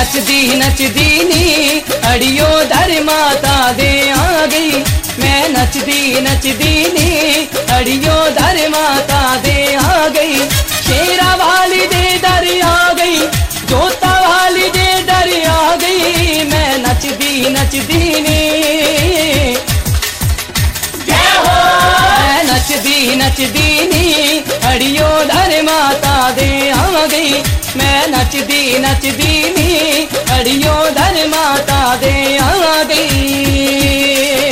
नचदी नचदी नी अड़ियो धर माता दे आ गई। मैं नचदी नचदी नी अड़ियो धर माता दे आ गई। शेरा वाली दे दर आ गई, जोता वाली दे दर आ गई। मैं नचदी नचदी नी नचदी नचदी नी अड़ियो धर माता दे आ गई। मैं नचदी नचदी नी अड़ियो धर माता दे आ गई।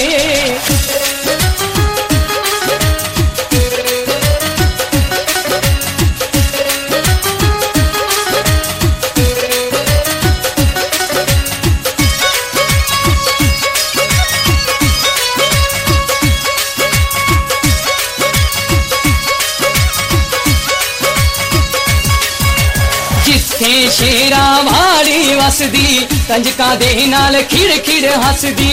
जिथे शेरा वाली वसदी, कंजका दे नाल खिड़ खिड़ हसदी।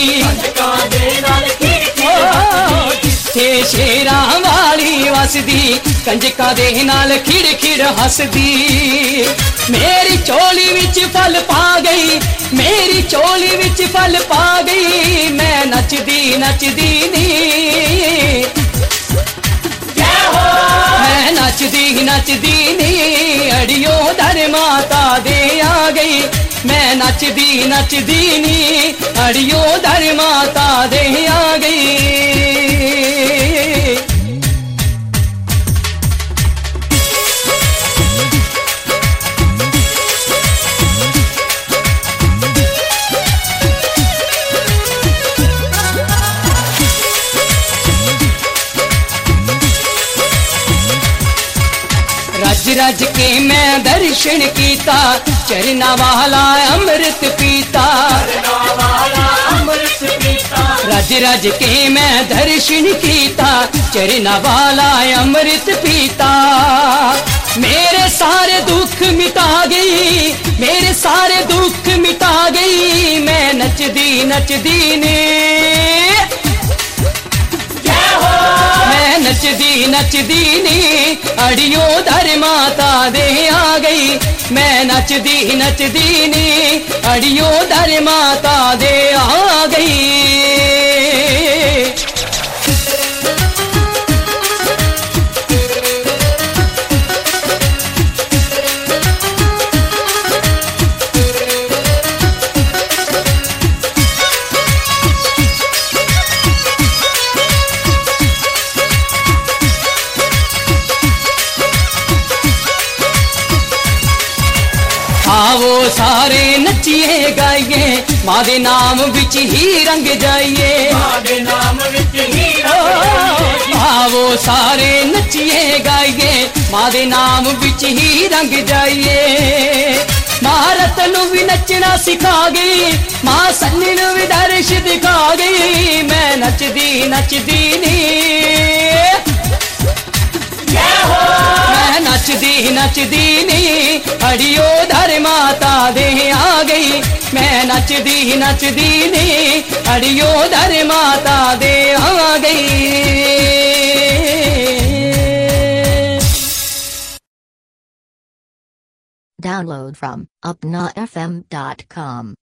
जिथे शेरा वाली वसदी, कंजका दे नाल खिड़ खिड़ हसदी। मेरी चोली विच फल पा गई, मेरी चोली विच फल पा गई। मैं नचदी नचदी नी मैं नचदी नचदी नी अड़ियो धर माता दे आ गई। मैं नचदी नचदी नी अड़ियो धर माता दे आ गई। रज रज के मैं दर्शन कीता, चरना वाला अमृत पीता। रज रज के मैं दर्शन कीता, चरना वाला अमृत पीता। मेरे सारे दुख मिटा गई, मेरे सारे दुख मिटा गई। मैं नचदी नचदी ने मैं नचदी नचदी नी अड़ियो धर माता दे आ गई। मैं नचदी नचदी नी अड़ियो धर माता दे आ गई। आओ सारे नचिए गाइए, मां दे नाम विच ही रंग जाइए। आओ सारे नचिए गाइए, मां दे नाम विच ही रंग जाइए। महारत नू भी नचना सिखा गई, मां सन्नी नू भी दर्श दिखा गई। मैं नचदी नचदी नी मैं नचदी नचदी नी अड़ियो धर माता दे आ गई। मैं नचदी नचदी नी अड़ियो धर माता दे आ गई। Download from upnafm.com.